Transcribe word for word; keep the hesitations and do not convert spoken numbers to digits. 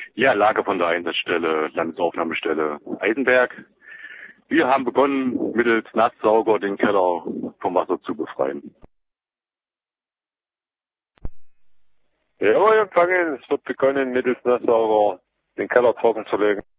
Ja, Lage von der Einsatzstelle, Landesaufnahmestelle Eisenberg. Wir haben begonnen, mittels Nasssauger den Keller vom Wasser zu befreien. Jawohl, empfangen. Es wird begonnen, mittels Nasssauger den Keller trocken zu legen.